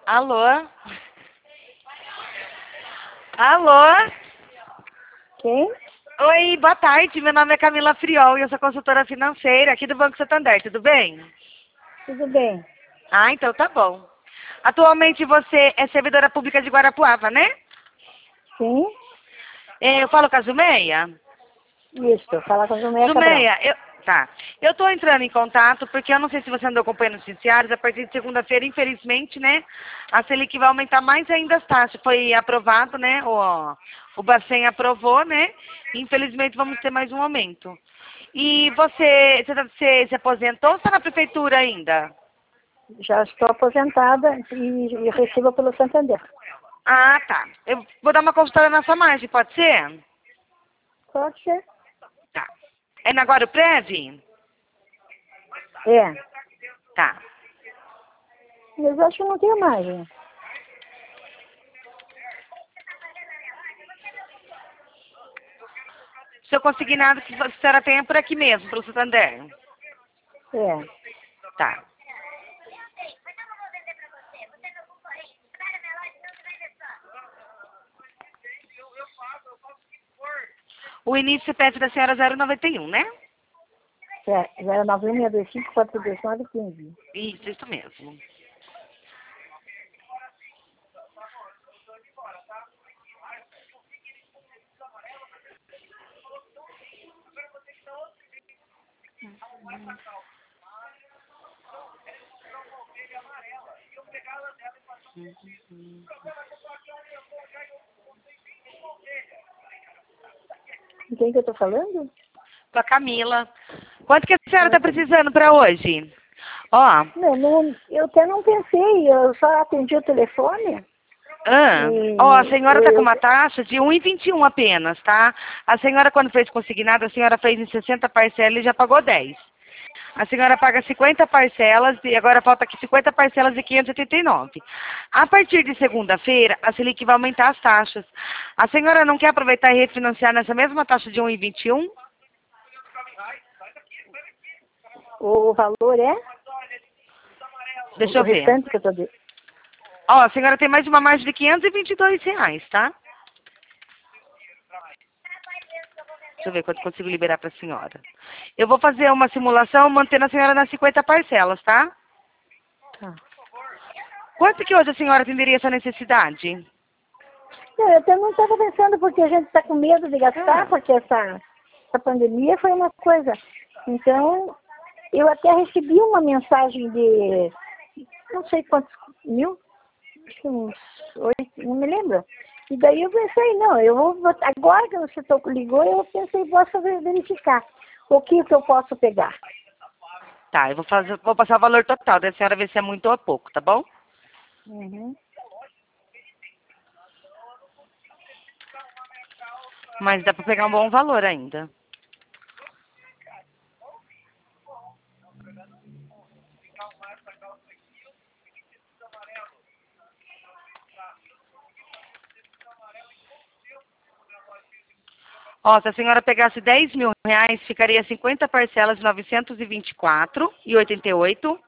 Alô? Alô? Quem? Oi, boa tarde. Meu nome é Camila Friol e eu sou consultora financeira aqui do Banco Santander. Tudo bem? Tudo bem. Ah, então tá bom. Atualmente você é servidora pública de Guarapuava, né? Sim? Eu falo com a Zumeia? Isso, fala com a Zumeia Cabral. Zumeia, tá. Eu tô entrando em contato porque eu não sei se você andou acompanhando os noticiários. A partir de segunda-feira, infelizmente, né, a Selic vai aumentar mais ainda as taxas. Foi aprovado, né, o Bacen aprovou, né, infelizmente vamos ter mais um aumento. E você se aposentou ou está na prefeitura ainda? Já estou aposentada e recebo pelo Santander. Ah, tá. Eu vou dar uma consultada na sua margem, pode ser? Pode ser? Tá. É na Guara Prev? É. Tá. Mas acho que não tenho margem. Seu consignado que a senhora tenha por aqui mesmo, pelo Santander. É. Tá. O início CPF da senhora 091, né? É, 091-625-429-15. Isso mesmo. Com quem que eu estou falando? Com a Camila. Quanto que a senhora está precisando para hoje? Ó, Não, eu até não pensei, eu só atendi o telefone. a senhora está com Eu, uma taxa de 1,21 apenas, tá? A senhora, quando fez consignado, a senhora fez em 60 parcelas e já pagou 10. A senhora paga 50 parcelas e agora falta aqui 50 parcelas de 589. A partir de segunda-feira, a Selic vai aumentar as taxas. A senhora não quer aproveitar e refinanciar nessa mesma taxa de 1,21? o valor é? Deixa O eu ver. restante que eu estou dizendo. Ó, a senhora tem mais uma margem de R$ 522, tá? Deixa eu ver quanto consigo liberar para a senhora. Eu vou fazer uma simulação mantendo a senhora nas 50 parcelas, tá? Tá. Quanto que hoje a senhora atenderia essa necessidade? Eu até não estava pensando, porque a gente está com medo de gastar, porque essa pandemia foi uma coisa. Então, eu até recebi uma mensagem de, não sei quantos mil, acho que uns 8, não me lembro. E daí eu pensei, não, eu vou, agora que você ligou, eu pensei, posso verificar o que eu posso pegar. Tá, eu vou passar o valor total, daí a senhora vê se é muito ou pouco, tá bom? Uhum. Mas dá para pegar um bom valor ainda. Ó, se a senhora pegasse R$ 10.000, ficaria 50 parcelas de 924,88.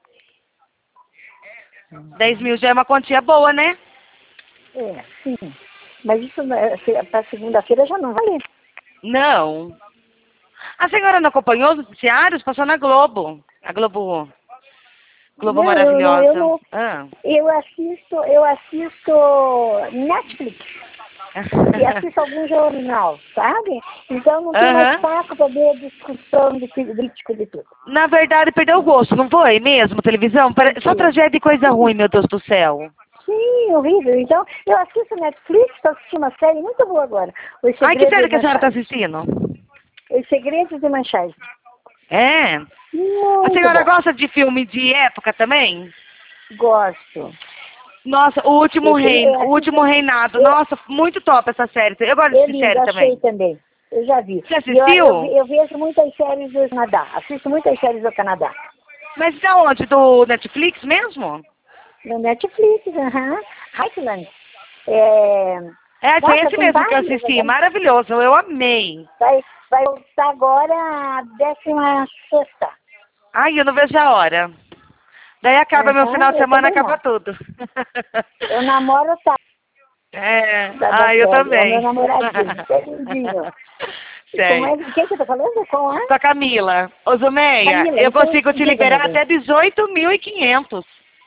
10 mil já é uma quantia boa, né? É, sim. Mas isso para segunda-feira já não vale. Não. A senhora não acompanhou os noticiários? Passou na Globo. A Globo Não, eu maravilhosa. não. Ah. Eu assisto Netflix e assisto algum jornal, sabe? Então não tenho mais Aham. saco para ver a discussão de político de tudo. Na verdade, perdeu o gosto, não foi mesmo, televisão? Só Porque, tragédia e coisa ruim, meu Deus do céu. sim, horrível. Então, eu assisto Netflix, estou assistindo uma série muito boa agora. Os Ai, que série Segredos que de a senhora está Manchester. assistindo? Os Segredos de Manchester. É. A Muito senhora bom. gosta de filme de época também? Gosto. Nossa, Eu o assisto, último reinado. eu, Nossa, muito top essa série. Eu gosto é de lindo, série achei também. também. Eu já vi. Você E assistiu? eu vejo muitas séries do Canadá. Assisto muitas séries do Canadá. Mas da onde? Do Netflix mesmo? No Netflix, aham. Highland. É, É, foi nossa, esse tem mesmo que eu vários. assisti. Maravilhoso, eu amei. Vai voltar agora a 16ª. Ai, eu não vejo a hora. Daí acaba meu final de Eu semana, também acaba não. tudo. Eu namoro tá. É, eu É o meu também. namoradinho, é lindinho. Como é, Sei. quem que eu tô falando? Com a Com a Camila. Ô, Zumeia, Camila. eu Então, consigo te diga, meu liberar bem. até 18.500.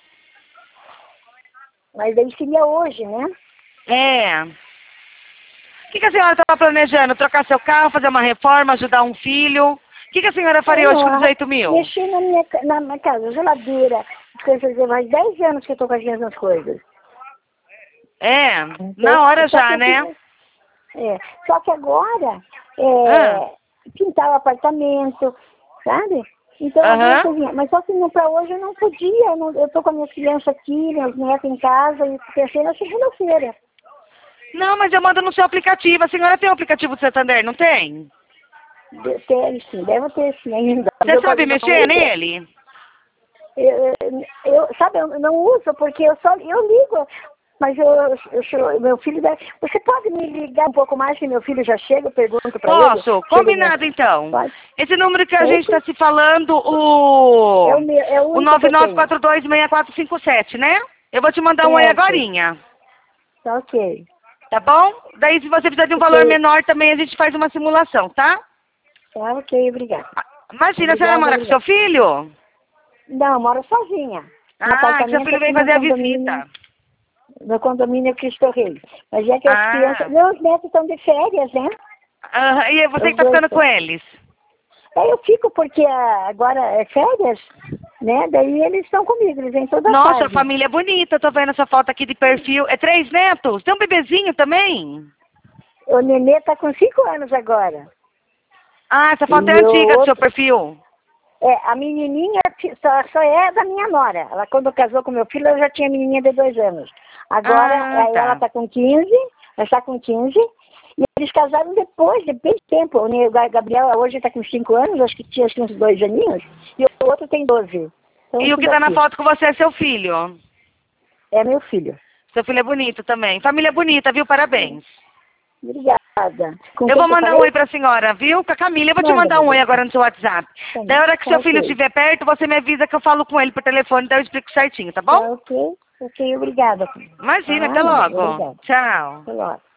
Mas aí seria hoje, né? É. O que a senhora estava planejando? Trocar seu carro, fazer uma reforma, ajudar um filho? O que a senhora faria hoje com 18 mil? Mexi na minha casa, geladeira, coisas, mais 10 anos que eu tô com as mesmas coisas. É, Então, na hora só já, que, né? só que agora, Ah, pintar o apartamento, sabe? Então, algumas aham. coisinhas. Mas só que para hoje eu não podia. Eu tô com as minhas crianças aqui, meus netos em casa, e pensei na segunda-feira. Não, mas eu mando no seu aplicativo. A senhora tem o aplicativo do Santander, não tem? Tem, sim, deve ter sim ainda. Você sabe mexer nele? Sabe, eu não uso porque eu ligo, mas meu filho você pode me ligar um pouco mais que meu filho já chega, eu pergunto para ele. Posso? Se ele Combinado, então. pode. Esse número que a gente Esse está se falando, é o o único que eu tenho. 99426457, né? Eu vou te mandar um oi Certo, agorinha. tá ok. Tá bom? Daí, se você precisar de um valor Ok, menor, também a gente faz uma simulação, tá? tá ok, obrigada. Imagina, a senhora Obrigada, mora com seu obrigada. filho? Não, eu moro sozinha. No Ah, que seu apartamento filho aqui vem no fazer a condomínio. visita. No condomínio Cristo Rei. Mas é que as crianças. Ah, Meus netos estão de férias, né? e é você que Os tá dois. ficando com eles? Eu fico porque agora é férias, né? Daí eles estão comigo, eles vêm toda Nossa, a tarde. família é bonita, tô vendo essa foto aqui de perfil. É 3 netos? Tem um bebezinho também? O nenê tá com 5 anos agora. Ah, essa foto é E o antiga do seu outro. perfil. A menininha só é da minha nora. Ela, quando casou com meu filho, ela já tinha menininha de 2 anos. Agora, Ah, ela tá. tá com 15, ela está com 15. E eles casaram depois, de bem tempo. O Gabriel hoje está com 5 anos, acho que tinha uns 2 aninhos. E o outro tem 12. Então, E o que tudo tá na aqui. foto com você é seu filho. É meu filho. Seu filho é bonito também. Família bonita, viu? Parabéns. Obrigada. Com Eu quem vou que eu mandar um falei? oi pra senhora, viu? Com a Camila. Eu vou te Manda, mandar meu um oi bem. agora no seu WhatsApp. Da hora que Tá seu filho ok. estiver perto, você me avisa que eu falo com ele por telefone, daí eu explico certinho, tá bom? Tá ok. Ok, obrigada. Imagina, Tá, até meu bem, logo. obrigada. Tchau. Até logo.